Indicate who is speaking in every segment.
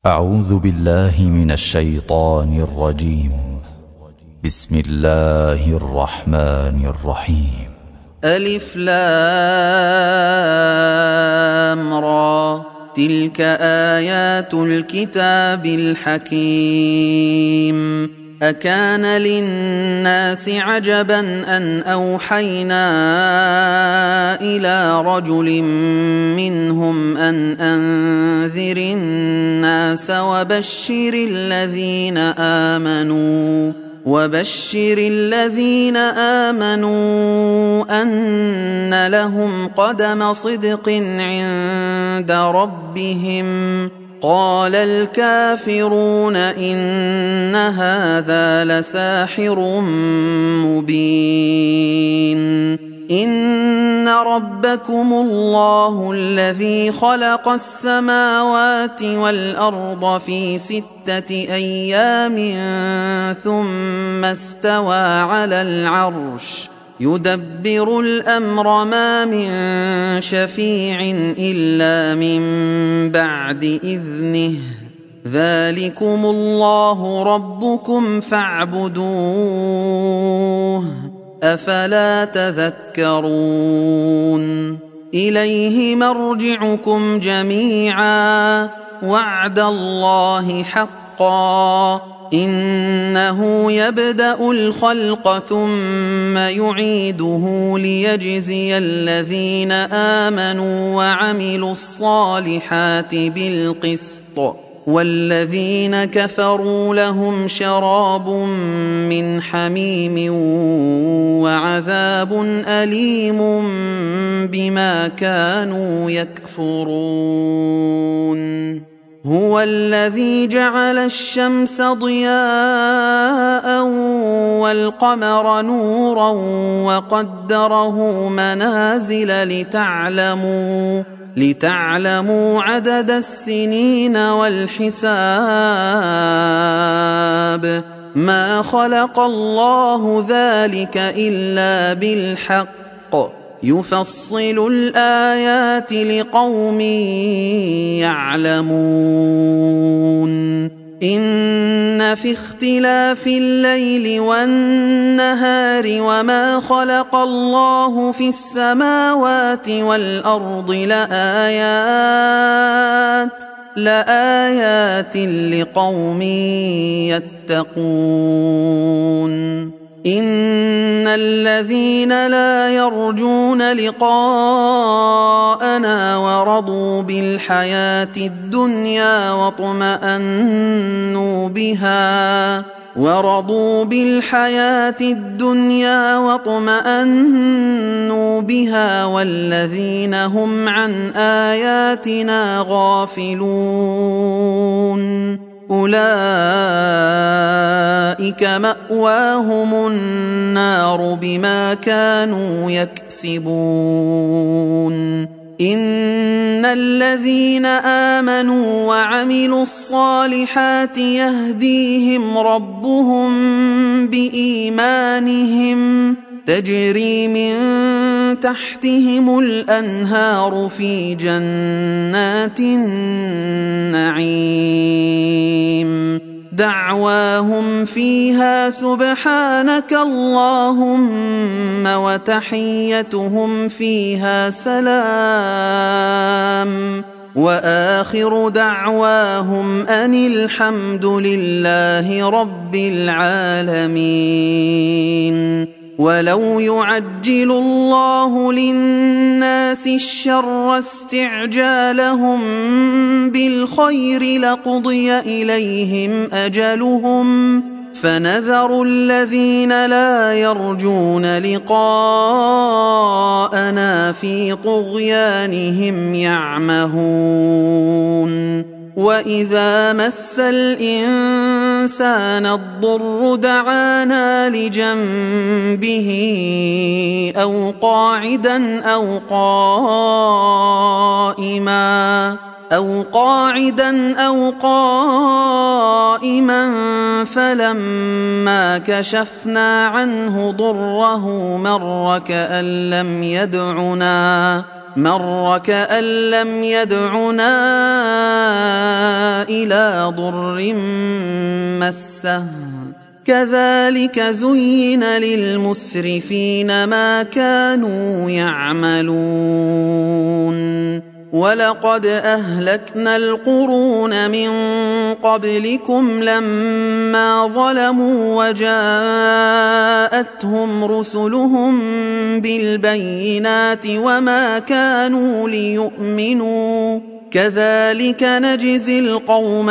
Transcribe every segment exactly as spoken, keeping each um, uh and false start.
Speaker 1: أعوذ بالله من الشيطان الرجيم. بسم الله الرحمن الرحيم.
Speaker 2: ألف لام را، تلك آيات الكتاب الحكيم. أكان للناس عجبا أن أوحينا إلى رجل منهم أن أنذر الناس وبشر الذين آمنوا وبشر الذين آمنوا أن لهم قدم صدق عند ربهم. قال الكافرون إن هذا لساحر مبين. إن ربكم الله الذي خلق السماوات والأرض في ستة أيام ثم استوى على العرش يدبر الأمر ما من شفيع إلا من بعد إذنه. ذلكم الله ربكم فاعبدوه أفلا تذكرون. إليه مرجعكم جميعا وعد الله حقا. إنه يبدأ الخلق ثم يعيده ليجزي الذين آمنوا وعملوا الصالحات بالقسط، والذين كفروا لهم شراب من حميم وعذاب أليم بما كانوا يكفرون. هو الذي جعل الشمس ضياء والقمر نورا وقدره منازل لتعلموا لتعلموا عدد السنين والحساب. ما خلق الله ذلك إلا بالحق يفصل الآيات لقوم يعلمون. إن في اختلاف الليل والنهار وما خلق الله في السماوات والأرض لآيات لآيات لقوم يتقون. إن الذين لا يرجون لقاءنا ورضوا بالحياة الدنيا واطمأنوا بها ورضوا بالحياة الدنيا واطمأنوا بها والذين هم عن آياتنا غافلون أولئك مأواهم النار بما كانوا يكسبون. إن الذين آمنوا وعملوا الصالحات يهديهم ربهم بإيمانهم تجري من تحتهم الأنهار في جنات النعيم. دعواهم فيها سبحانك اللهم وتحيتهم فيها سلام وآخر دعواهم أن الحمد لله رب العالمين. ولو يعجل الله للناس الشر استعجالهم بالخير لقضي إليهم أجلهم فنذر الذين لا يرجون لقاءنا في طغيانهم يعمهون. وإذا مس الإنسان الضر دعانا لجنبه أو قاعدا أو قائما أو قاعدا أو قائما فلما كشفنا عنه ضره مر كأن لم يدعنا مر كأن لم يدعنا إلى ضر مسه كذلك زين للمسرفين ما كانوا يعملون ولقد أهلكنا القرون من قبلكم لما ظلموا وجاءتهم رسلهم بالبينات وما كانوا ليؤمنوا كذلك نجزي القوم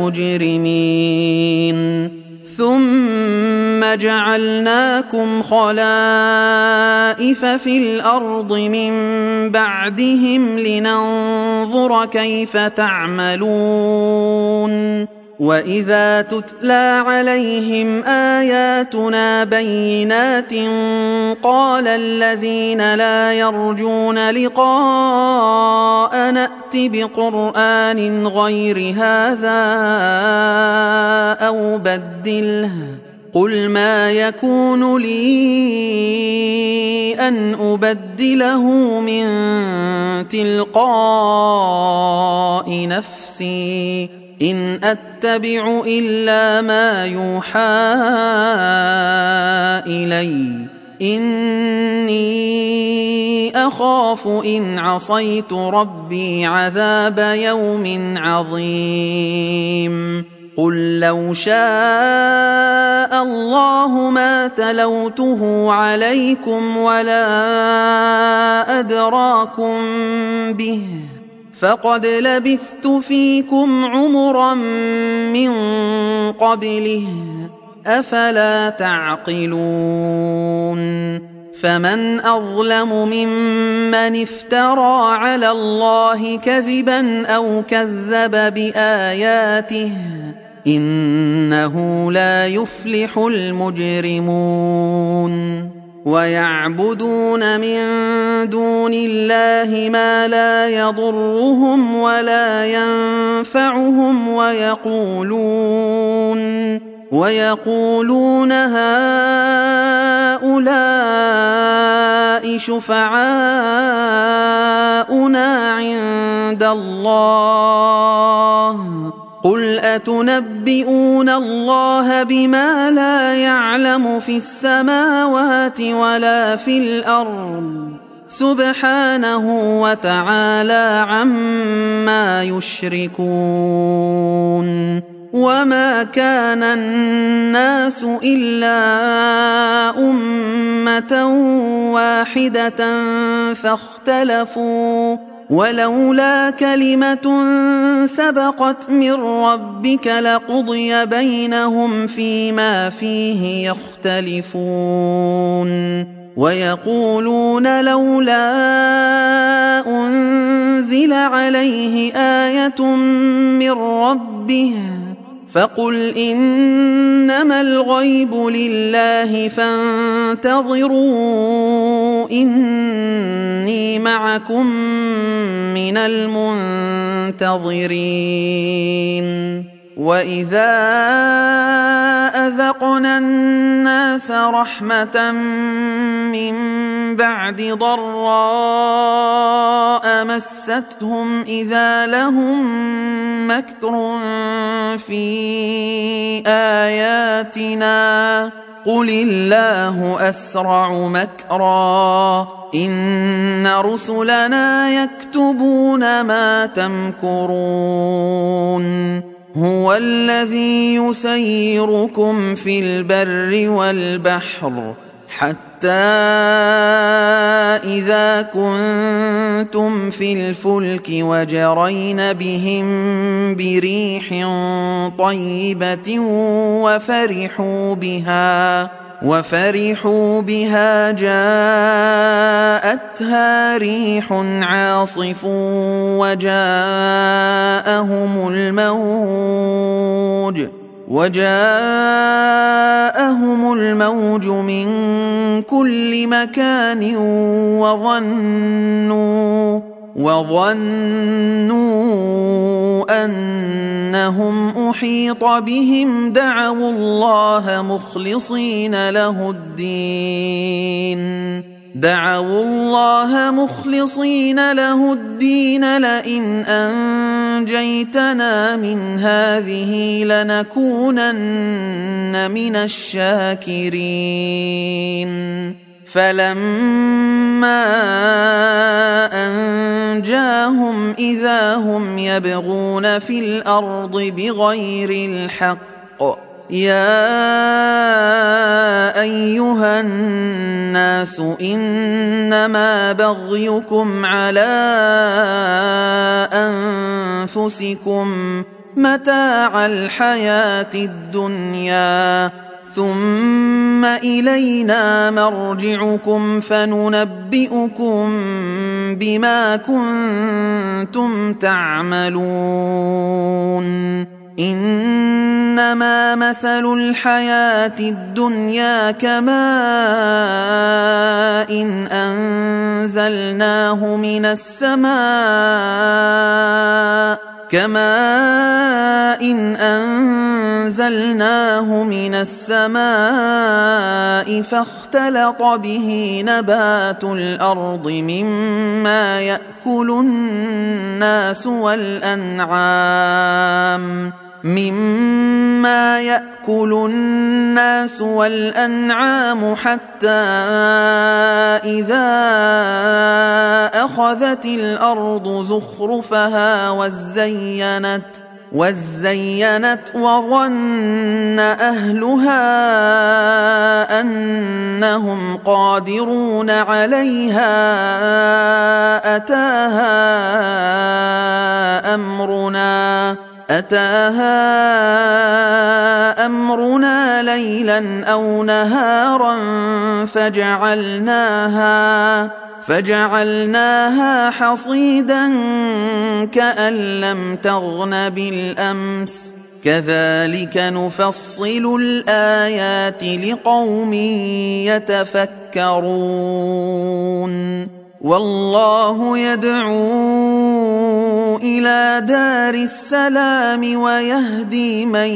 Speaker 2: المجرمين ثم جعلناكم خلائف في الأرض من بعدهم لننظر كيف تعملون وإذا تتلى عليهم آياتنا بينات قال الذين لا يرجون لقاء نأت بقرآن غير هذا أو بدله قل ما يكون لي أن أبدله من تلقاء نفسي إن أتبع إلا ما يوحى إلي إني أخاف إن عصيت ربي عذاب يوم عظيم قل لو شاء الله ما تلوته عليكم ولا أدراكم به فقد لبثت فيكم عمرا من قبله أفلا تعقلون فمن أظلم ممن افترى على الله كذبا أو كذب بآياته إنه لا يفلح المجرمون ويعبدون من دون الله ما لا يضرهم ولا ينفعهم ويقولون ويقولون هؤلاء شفعاؤنا عند الله قل أتنبئون الله بما لا يعلم في السماوات ولا في الأرض سبحانه وتعالى عما يشركون وما كان الناس إلا أمة واحدة فاختلفوا ولولا كلمة سبقت من ربك لقضي بينهم فيما فيه يختلفون ويقولون لولا أنزل عليه آية من ربه فقل إنما الغيب لله فانتظروا إني معكم من المنتظرين وإذا أذقنا الناس رحمة من بعد ضراء مستهم إذا لهم مكر في آياتنا قل الله أسرع مكرا إن رسلنا يكتبون ما تمكرون هو الذي يسيركم في البر والبحر حتى إذا كنتم في الفلك وجرين بهم بريح طيبة وفرحوا بها وفرحوا بها جاءتها ريح عاصف وجاءهم الموج وجاءهم الموج من كل مكان وظنوا وظنوا أنهم أحيط بهم دعوا الله مخلصين له الدين دعوا الله مخلصين له الدين لئن أنجيتنا من هذه لنكونن من الشاكرين فلما أنجاهم إذا هم يبغون في الأرض بغير الحق يا أيها الناس إنما بغيكم على أنفسكم متاع الحياة الدنيا ثم إلينا مرجعكم فننبئكم بما كنتم تعملون إنما مثل الحياة الدنيا كماء إن أنزلناه من السماء كماء إن أنزلناه من السماء فاختلط به نبات الأرض مما يأكل الناس والأنعام مما يأكل الناس والأنعام حتى إذا أخذت الأرض زخرفها وزينت وزينت وظن أهلها أنهم قادرون عليها أتاها أمرنا أتاها أمرنا ليلا أو نهارا فجعلناها فجعلناها حصيدا كأن لم تغن بالأمس كذلك نفصل الآيات لقوم يتفكرون والله يدعو إلى دار السلام ويهدي من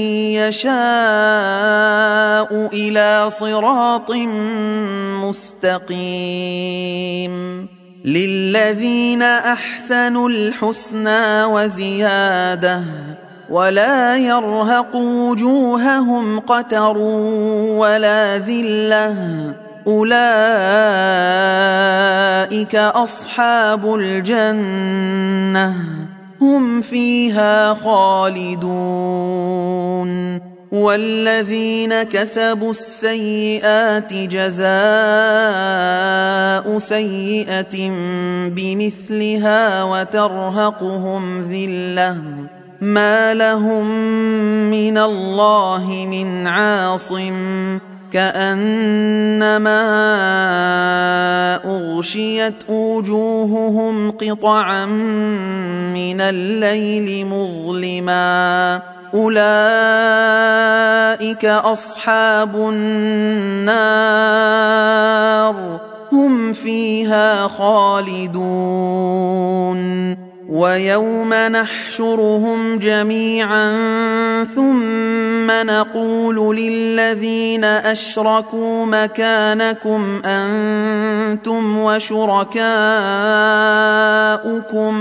Speaker 2: يشاء إلى صراط مستقيم للذين أحسنوا الحسنى وزيادة ولا يرهق وجوههم قتر ولا ذلة أولئك أصحاب الجنة هم فيها خالدون والذين كسبوا السيئات جزاء سيئة بمثلها وترهقهم ذلة ما لهم من الله من عاصم كأنما أغشيت وجوههم قطعا من الليل مظلما أولئك أصحاب النار هم فيها خالدون ويوم نحشرهم جميعا ثم نقول للذين أشركوا مكانكم أنتم وشركاؤكم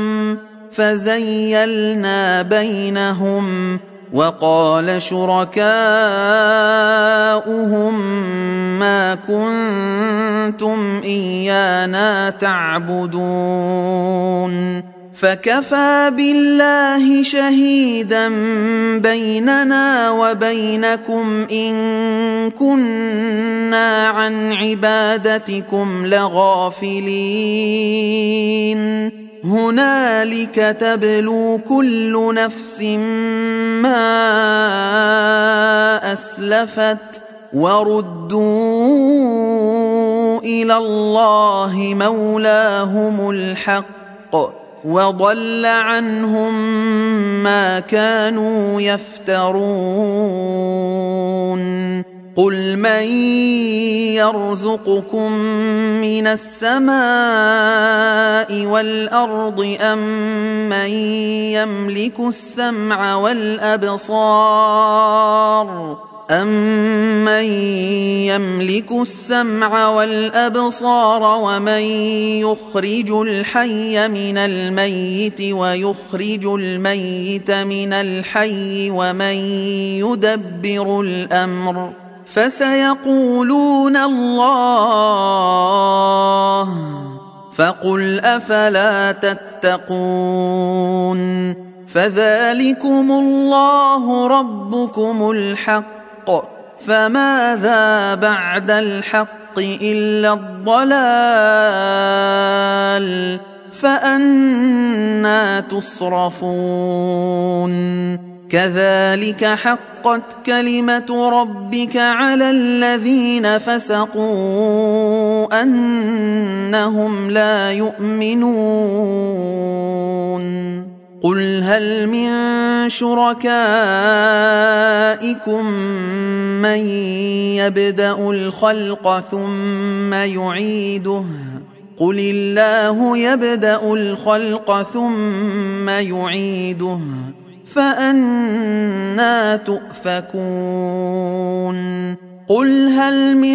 Speaker 2: فزيلنا بينهم وقال شركاؤهم ما كنتم إيانا تعبدون فكفى بالله شهيدا بيننا وبينكم إن كنا عن عبادتكم لغافلين هنالك تبلو كل نفس ما أسلفت وردوا إلى الله مولاهم الحق وضل عنهم ما كانوا يفترون قل من يرزقكم من السماء والأرض أم من يملك السمع والأبصار أَمَّن يَمْلِكُ السَّمْعَ وَالْأَبْصَارَ وَمَن يُخْرِجُ الْحَيَّ مِنَ الْمَيِّتِ وَيُخْرِجُ الْمَيِّتَ مِنَ الْحَيِّ وَمَن يُدَبِّرُ الْأَمْرَ ۚ فَسَيَقُولُونَ اللَّهُ ۚ فَقُلْ أَفَلَا تَتَّقُونَ فَذَلِكُمُ اللَّهُ رَبُّكُمُ الْحَقُّ، فَمَاذَا بَعْدَ الْحَقِّ إِلَّا الضَّلَالُ، فَأَنَّىٰ تصرفون. كَذَٰلِكَ حَقَّتْ كَلِمَةُ رَبِّكَ عَلَى الَّذِينَ فَسَقُوا أَنَّهُمْ لَا يُؤْمِنُونَ. قُلْ هَلْ مِن شُرَكَائِكُم مَّن يَبْدَأُ الْخَلْقَ ثُمَّ يُعِيدُهُ ۚ قُلِ اللَّهُ يَبْدَأُ الْخَلْقَ ثُمَّ يُعِيدُهُ ۖ فَأَنَّىٰ تُؤْفَكُونَ. قُلْ هَلْ مِن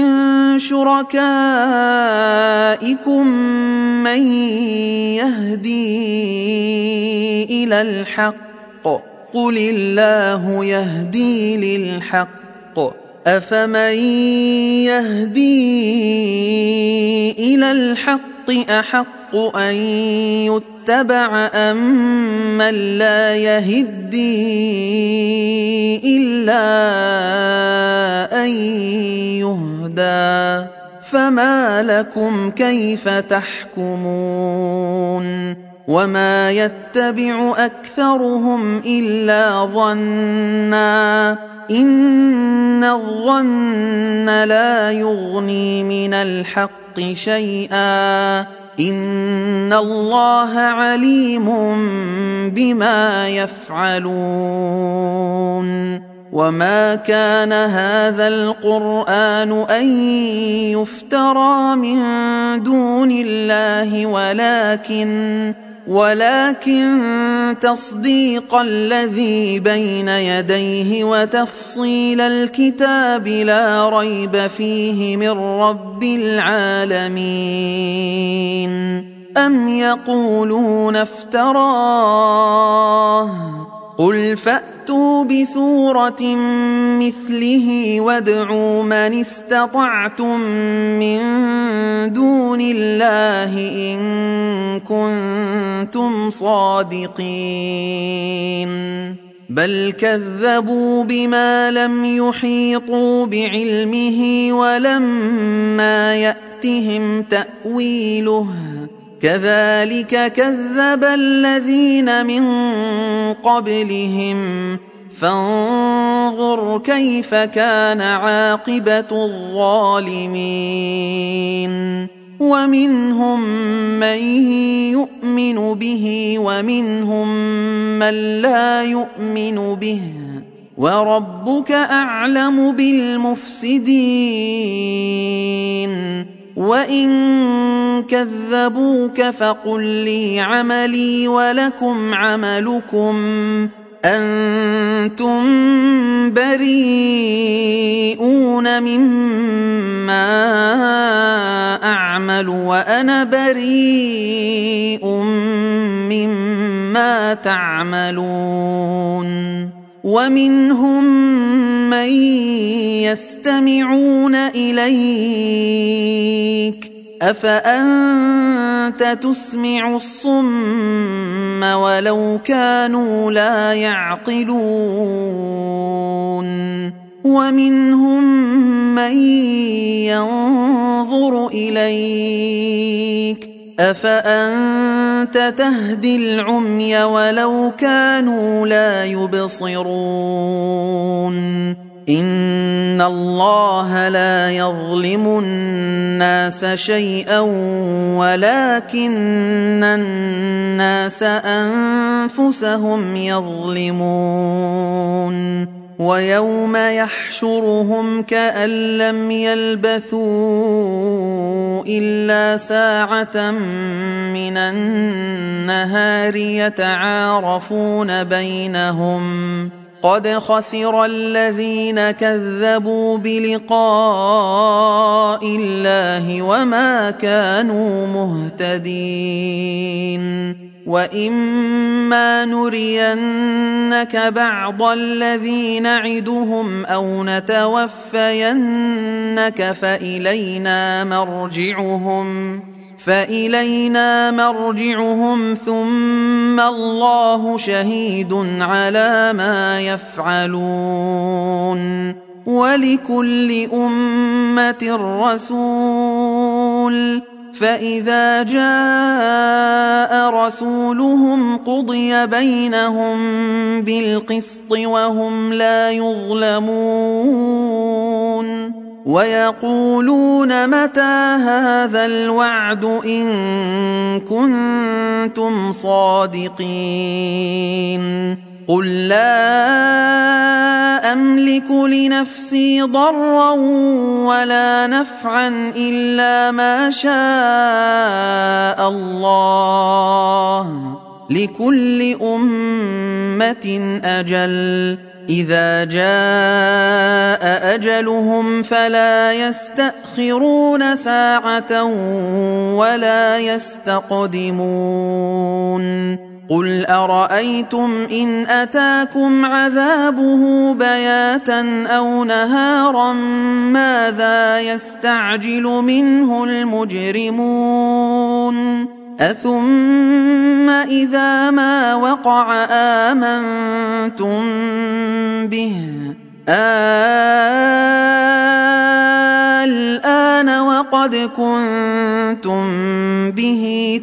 Speaker 2: شُرَكَائِكُم مَّن يَهْدِي إِلَى الْحَقِّ ۚ قُلِ اللَّهُ يَهْدِي لِلْحَقِّ ۗ أَفَمَن يَهْدِي إِلَى الْحَقِّ أَحَقُّ أَن يُتَّبَعَ أَمَّن لَّا يَهِدِّي إِلَّا أَن يُهْدَىٰ ۖ فَمَا لَكُمْ كَيْفَ تَحْكُمُونَ. وَمَا يَتَّبِعُ أَكْثَرُهُمْ إِلَّا ظَنًّا ۚ إِنَّ الظَّنَّ لَا يُغْنِي مِنَ الْحَقِّ شَيْئًا ۚ إِنَّ اللَّهَ عَلِيمٌ بِمَا يَفْعَلُونَ. وَمَا كَانَ هَٰذَا الْقُرْآنُ أَن يُفْتَرَىٰ مِن دُونِ اللَّهِ وَلَٰكِن ولكن تصديق الذي بين يديه وتفصيل الكتاب لا ريب فيه من رب العالمين. أم يقولون افتراه، قل فأتوا بسورة مثله وادعوا من استطعتم من دون الله إن كنتم صادقين. بل كذبوا بما لم يحيطوا بعلمه ولما يأتهم تأويله، كذلك كذب الذين من قبلهم، فانظر كيف كان عاقبة الظالمين. ومنهم من يؤمن به ومنهم من لا يؤمن به، وربك أعلم بالمفسدين. وإن كذبوك فقل لي عملي ولكم عملكم، أنتم بريئون مما أعمل وأنا بريء مما تعملون. ومنهم من يستمعون إليك، أفأنت تسمع الصم ولو كانوا لا يعقلون. ومنهم من ينظر إليك، أفأنت تهدي العمي ولو كانوا لا يبصرون. إن الله لا يظلم الناس شيئا ولكن الناس أنفسهم يظلمون. ويوم يحشرهم كأن لم يلبثوا إلا ساعة من النهار يتعارفون بينهم، قد خسر الذين كذبوا بلقاء الله وما كانوا مهتدين وإما نرينك بعض الذي نعدهم أو نتوفينك فإلينا مرجعهم فإلينا مرجعهم ثم الله شهيد على ما يفعلون ولكل أمة رسول فإذا جاء رسولهم قضي بينهم بالقسط وهم لا يظلمون ويقولون متى هذا الوعد إن كنتم صادقين قل لا أملك لنفسي ضرا ولا نفعا إلا ما شاء الله لكل أمة أجل إذا جاء أجلهم فلا يستأخرون ساعة ولا يستقدمون قل أرأيتم إن أتاكم عذابه بياتا أو نهارا ماذا يستعجل منه المجرمون أثم إذا ما وقع آمنتم به الآن وقد كنتم به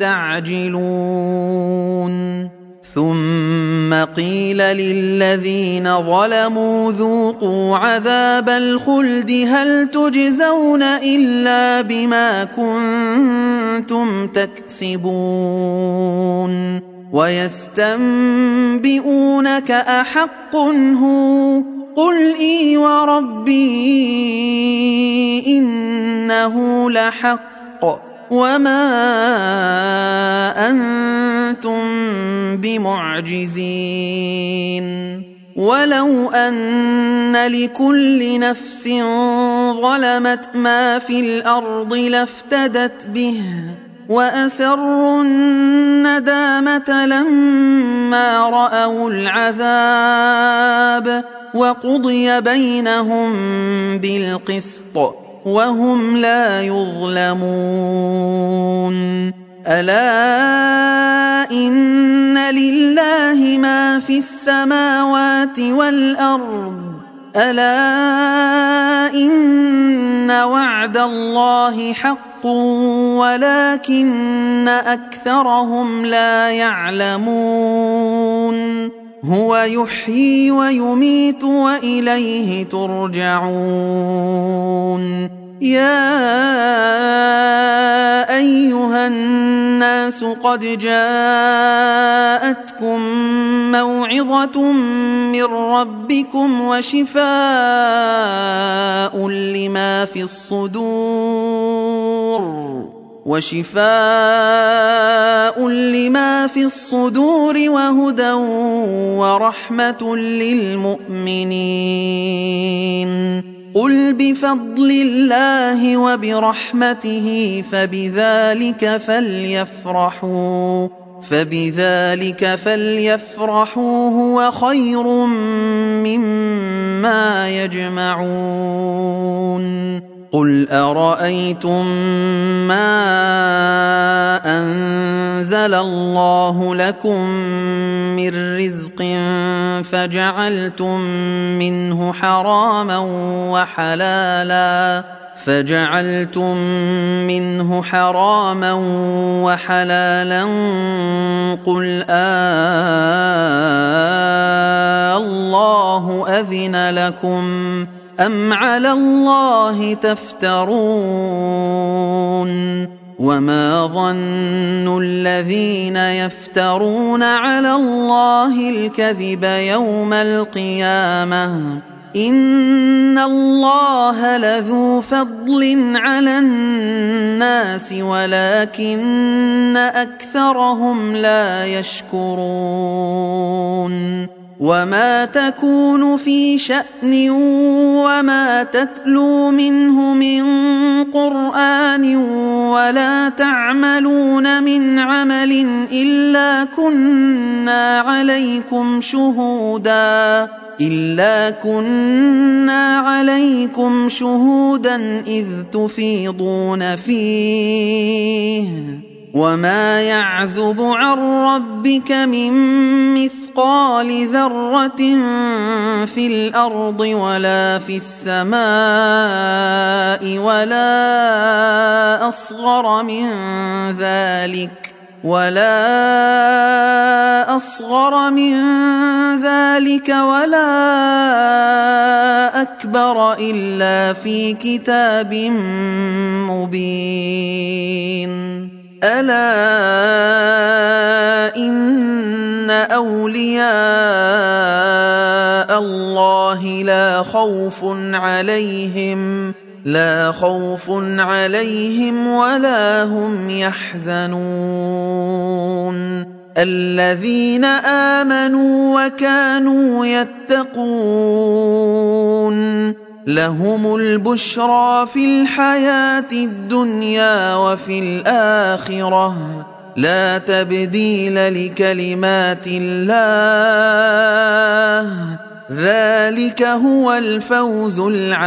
Speaker 2: تستعجلون ثم قيل للذين ظلموا ذوقوا عذاب الخلد هل تجزون إلا بما كنتم تكسبون ويستنبئونك أحق هو قل إي وربي إنه لحق وما أنتم بمعجزين ولو أن لكل نفس ظلمت ما في الأرض لافتدت به وأسروا الندامة لما رأوا العذاب وقضي بينهم بالقسط وهم لا يظلمون ألا إن لله ما في السماوات والأرض ألا إن وعد الله حق ولكن أكثرهم لا يعلمون هو يحيي ويميت وإليه ترجعون يا أيها الناس قد جاءتكم موعظة من ربكم وشفاء لما في الصدور وشفاء لما في الصدور وهدى ورحمة للمؤمنين قل بفضل الله وبرحمته فبذلك فليفرحوا فبذلك فليفرحوا هو خير مما يجمعون قل أرأيتم ما أنزل الله لكم من رزق فجعلتم منه حراما وحلالا فجعلتم منه حراما وحلالا قل آه الله أذن لكم أم على الله تفترون وما ظن الذين يفترون على الله الكذب يوم القيامة إن الله لذو فضل على الناس ولكن أكثرهم لا يشكرون وما تكون في شأن وما تتلو منه من قرآن ولا تعملون من عمل إلا كنا عليكم شهودا إلا كنا عليكم شهودا إذ تفيضون فيه وما يعزب عن ربك من مثقال ذرة في الأرض ولا في السماء ولا أصغر من ذلك ولا أصغر من ذلك ولا أكبر إلا في كتاب مبين ألا إن أولياء الله لا خوف عليهم لا خوف عليهم ولا هم يحزنون الذين آمنوا وكانوا يتقون لهم البشرى في الحياة الدنيا وفي الآخرة لا تبديل لكلمات الله ذلك هو الفوز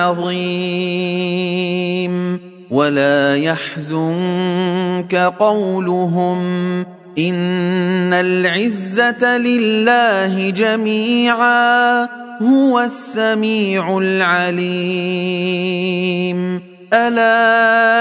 Speaker 2: العظيم ولا يحزنك قولهم إن العزة لله جميعا هو السميع العليم ألا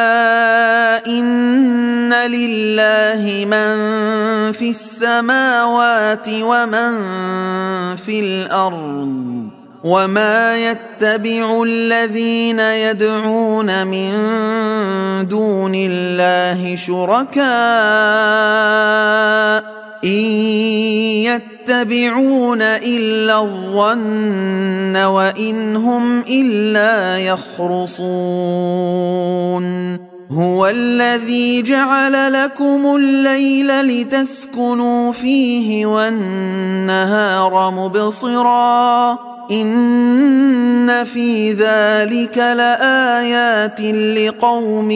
Speaker 2: إن لله من في السماوات ومن في الأرض وما يتبع الذين يدعون من دون الله شركاء إن يتبعون إلا الظن وإن هم إلا يخرصون هو الذي جعل لكم الليل لتسكنوا فيه والنهار مبصرا إن في ذلك لآيات لقوم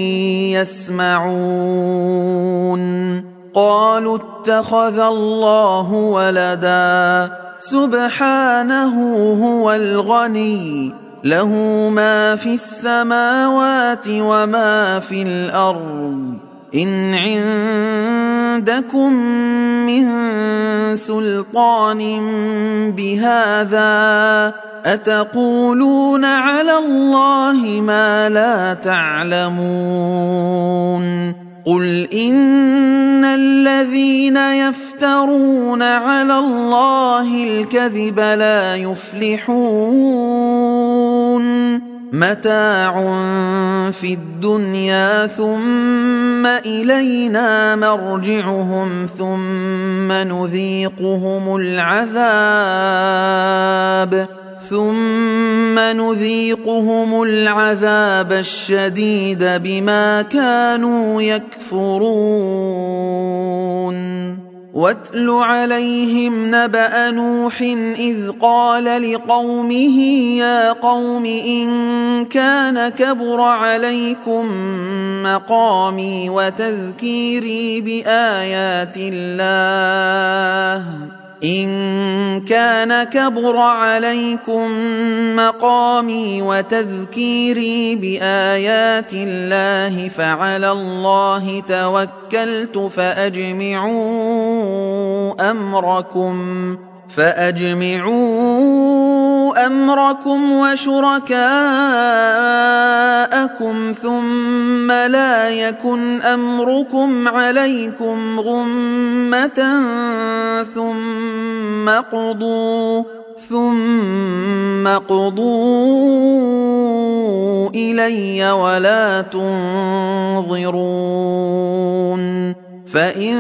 Speaker 2: يسمعون قالوا اتخذ الله ولدا سبحانه هو الغني له ما في السماوات وما في الأرض إن عندكم من سلطان بهذا أتقولون على الله ما لا تعلمون قل إن الذين يفترون على الله الكذب لا يفلحون متاع في الدنيا ثم إلينا مرجعهم ثم نذيقهم العذاب ثم نذيقهم العذاب الشديد بما كانوا يكفرون واتل عليهم نبأ نوح إذ قال لقومه يا قوم إن كان كبر عليكم مقامي وتذكيري بآيات الله إن كان كبر عليكم مقامي وتذكيري بآيات الله فعلى الله توكلت فأجمعوا أمركم فأجمعوا أمركم وشركاءكم ثم لا يكن أمركم عليكم غمة ثم قضوا ثم قضوا إلي ولا تنظرون فإن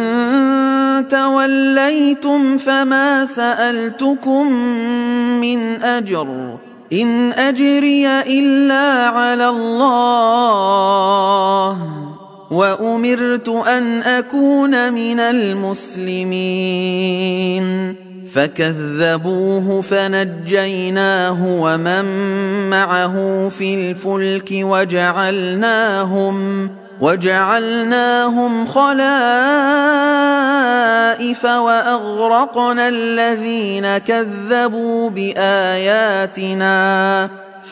Speaker 2: توليتم فما سألتكم من أجر إن أجري إلا على الله وأمرت أن أكون من المسلمين فكذبوه فنجيناه ومن معه في الفلك وجعلناهم وجعلناهم خلائف وأغرقنا الذين كذبوا بآياتنا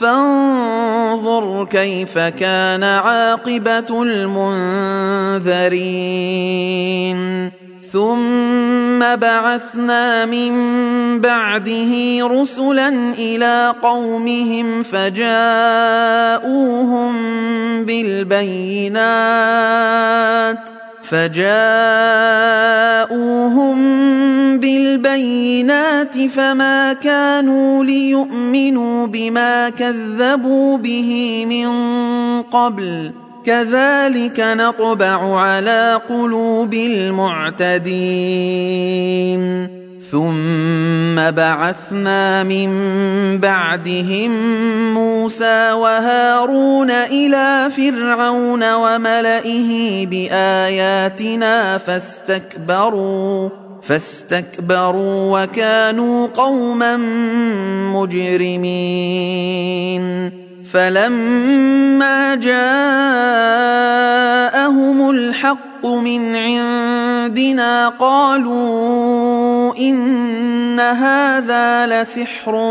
Speaker 2: فانظر كيف كان عاقبة المنذرين ثم بعثنا من بعده رسلا إلى قومهم فجاءوهم بالبينات فجاءوهم بالبينات فما كانوا ليؤمنوا بما كذبوا به من قبل كذلك نطبع على قلوب المعتدين ثم بعثنا من بعدهم موسى وهارون إلى فرعون وملئه بآياتنا فاستكبروا فاستكبروا وكانوا قوما مجرمين فلما جاءهم الحق من عندنا قالوا إن هذا لسحر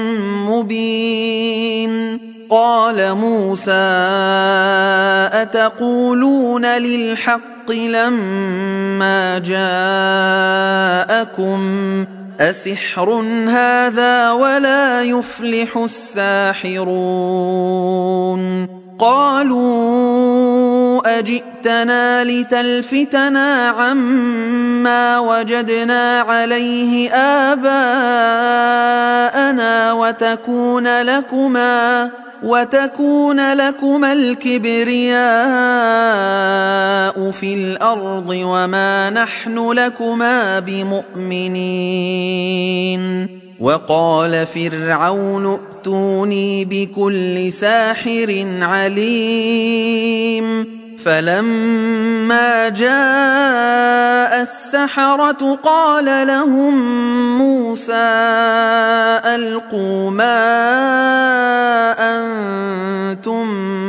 Speaker 2: مبين قال موسى أتقولون للحق لما جاءكم أسحر هذا ولا يفلح الساحرون قالوا أجئتنا لتلفتنا عما وجدنا عليه آباءنا وتكون لكما وتكون لكما الكبرياء في الأرض وما نحن لكما بمؤمنين وقال فرعون ائتوني بكل ساحر عليم فلما جاء السحرة قال لهم موسى ألقوا ما أنتم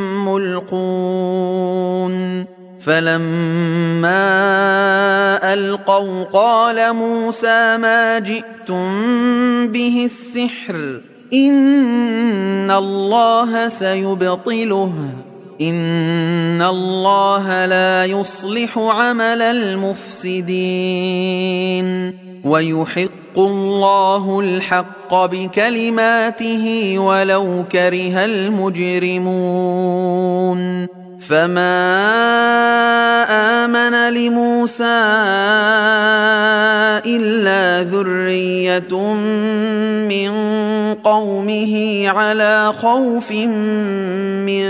Speaker 2: ملقون فلما ألقوا قال موسى ما جئتم به السحر إن الله سيبطله إن الله لا يصلح عمل المفسدين ويحق الله الحق بكلماته ولو كره المجرمون فما آمن لموسى إلا ذرية من قومه على خوف من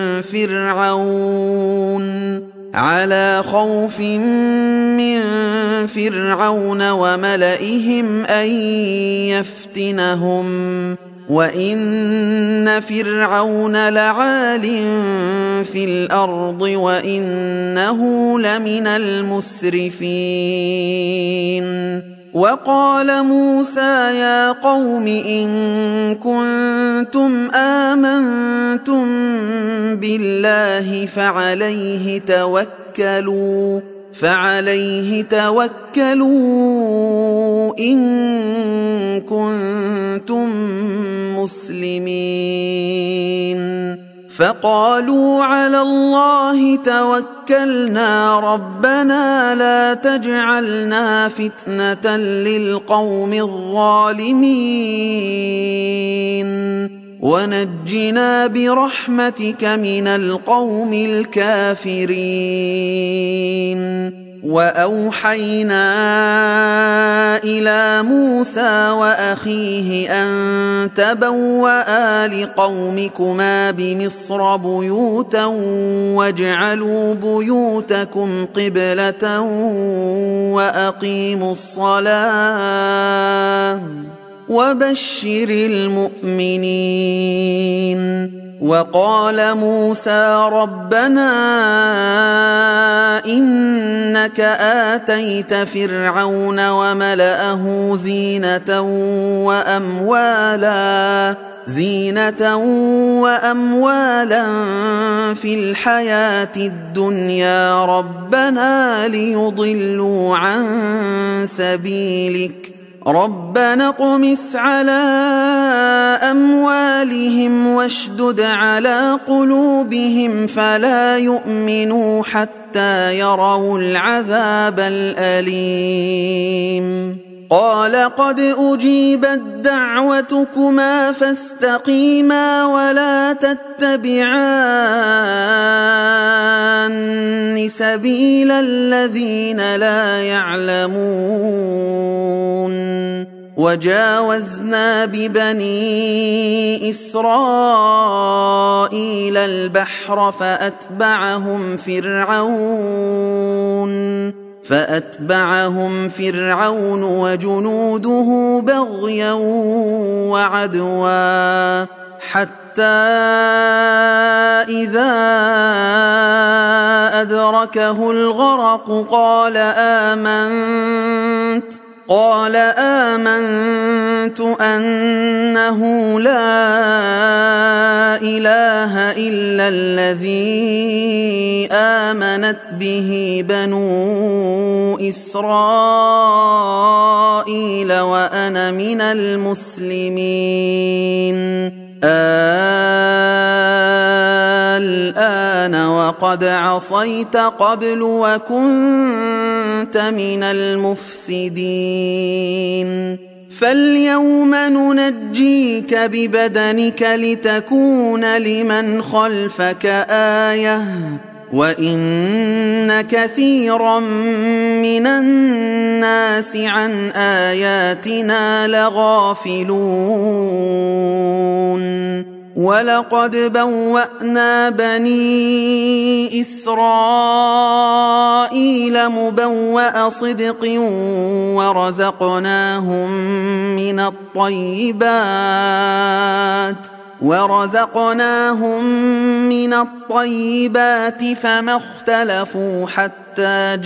Speaker 2: فرعون على خوف من فرعون وملئهم أن يفتنهم وإن فرعون لعال في الأرض وإنه لمن المسرفين وقال موسى يا قوم إن كنتم آمنتم بالله فعليه توكلوا فعليه توكلوا إن كنتم مسلمين فقالوا على الله توكلنا ربنا لا تجعلنا فتنة للقوم الظالمين ونجنا برحمتك من القوم الكافرين وأوحينا إلى موسى وأخيه أن تبوأ لقومكما بمصر بيوتا واجعلوا بيوتكم قبلة وأقيموا الصلاة وبشر المؤمنين. وقال موسى ربنا إنك آتيت فرعون وملأه زينة وأموالا زينة وأموالا في الحياة الدنيا ربنا ليضلوا عن سبيلك ربنا اطمس على أموالهم واشدد على قلوبهم فلا يؤمنوا حتى يروا العذاب الأليم. قال قد أجيبت دعوتكما فاستقيما ولا تتبعان سبيل الذين لا يعلمون. وجاوزنا ببني إسرائيل البحر فأتبعهم فرعون فأتبعهم فرعون وجنوده بغيا وعدوا حتى إذا أدركه الغرق قال آمنت قال آمنت أنه لا إله إلا الذي آمنت به بنو إسرائيل وأنا من المسلمين. الآن وقد عصيت قبل وكنت من المفسدين. فاليوم ننجيك ببدنك لتكون لمن خلفك آية وإن كثيرا من الناس عن آياتنا لغافلون. ولقد بوأنا بني إسرائيل مبوأ صدق ورزقناهم من الطيبات ورزقناهم من الطيبات فما اختلفوا حتى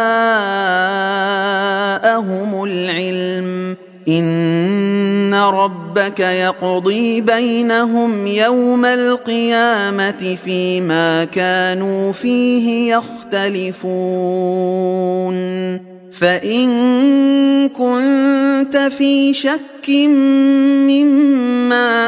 Speaker 2: جاءهم العلم. إن ربك يقضي بينهم يوم القيامة فيما كانوا فيه يختلفون. فإن كنت في شك مما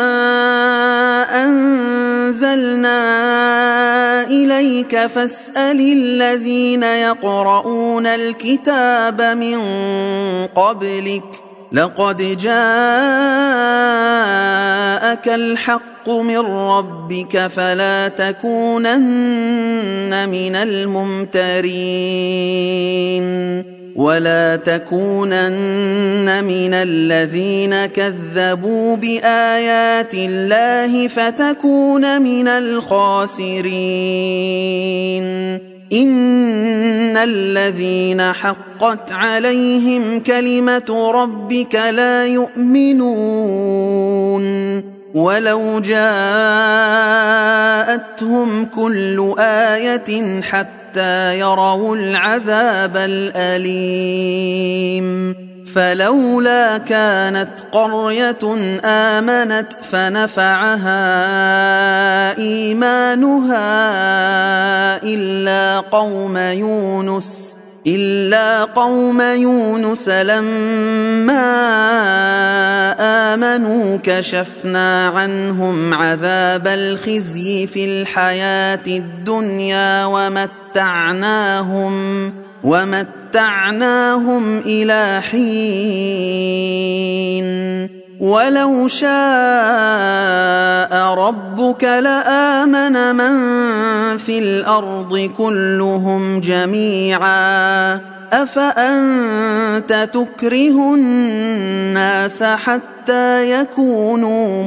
Speaker 2: أنزلنا إليك فاسأل الذين يقرؤون الكتاب من قبلك لقد جاءك الحق من ربك فلا تكونن من الممترين. ولا تكونن من الذين كذبوا بآيات الله فتكون من الخاسرين. إن الذين حقت عليهم كلمة ربك لا يؤمنون ولو جاءتهم كل آية حتى يروا العذاب الأليم. فلولا كانت قرية آمنت فنفعها إيمانها إلا قوم يونس إلا قوم يونس لما آمنوا كشفنا عنهم عذاب الخزي في الحياة الدنيا ومتعناهم ومتعناهم إلى حين. ولو شاء ربك لآمن من في الأرض كلهم جميعا أفأنت تكره الناس حتى يكونوا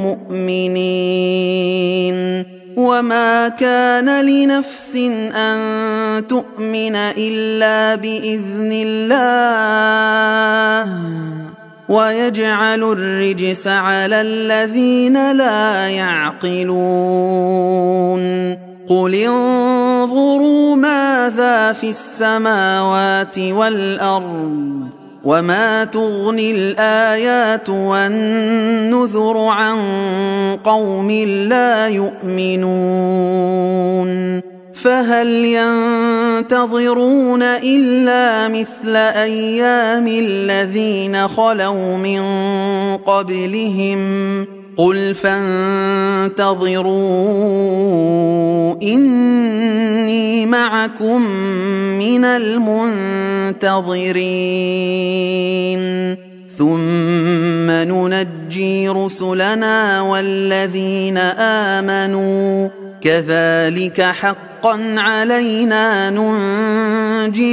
Speaker 2: مؤمنين. وما كان لنفس أن تؤمن إلا بإذن الله ويجعل الرجس على الذين لا يعقلون قل انظروا ماذا في السماوات والأرض وما تغني الآيات والنذر عن قوم لا يؤمنون فهل ينتظرون إلا مثل أيام الذين خلوا من قبلهم قل فانتظروا إني معكم من المنتظرين ثم ننجي رسلنا والذين آمنوا كذلك حقا علينا ننجي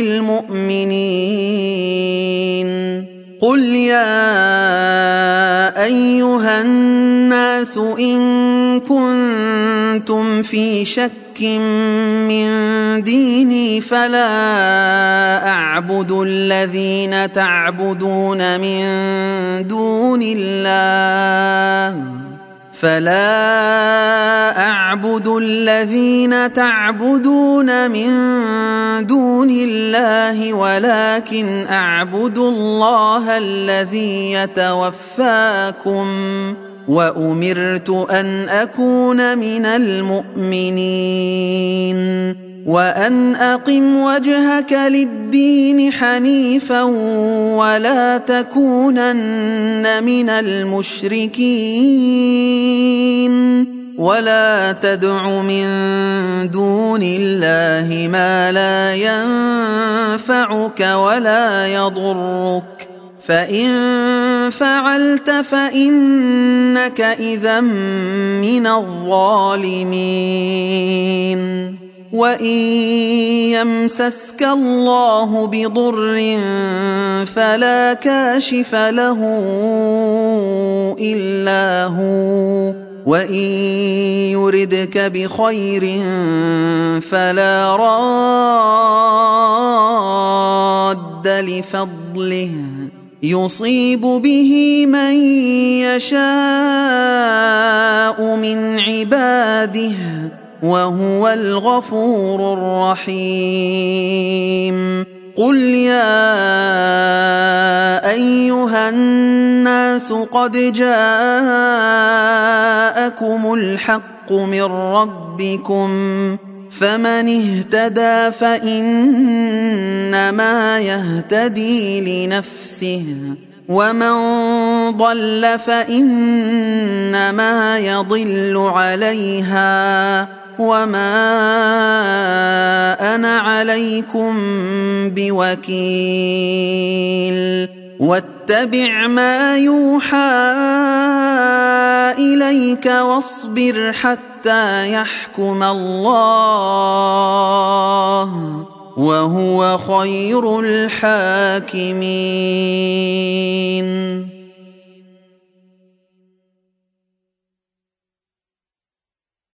Speaker 2: المؤمنين قل يا أيها الناس إن كنتم في شك من ديني فلا أعبد الذين تعبدون من دون الله فلا أعبد الذين تعبدون من دون الله ولكن أعبد الله الذي يتوفاكم وأمرت أن أكون من المؤمنين وأن أقم وجهك للدين حنيفا ولا تكونن من المشركين ولا تدع من دون الله ما لا ينفعك ولا يضرك فإن فعلت فإنك إذا من الظالمين وإن يمسسك الله بضر فلا كاشف له إلا هو وإن يردك بخير فلا راد لفضله يصيب به من يشاء من عباده وهو الغفور الرحيم قل يا أيها الناس قد جاءكم الحق من ربكم فمن اهتدى فإنما يهتدي لنفسه ومن ضل فإنما يضل عليها وما أنا عليكم بوكيل واتبع ما يوحى إليك واصبر حتى يحكم الله وهو خير الحاكمين.